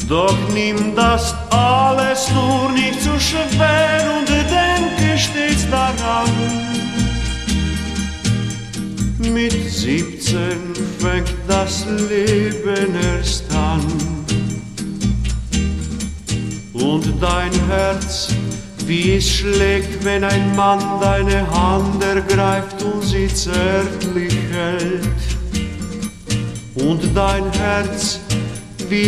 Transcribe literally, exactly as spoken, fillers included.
Doch nimm das alles nur nicht zu schwer und denke stets daran. Mit siebzehn fängt das Leben erst an. Und dein Herz, wie es schlägt, wenn ein Mann deine Hand ergreift und sie zärtlich hält. Und dein Herz,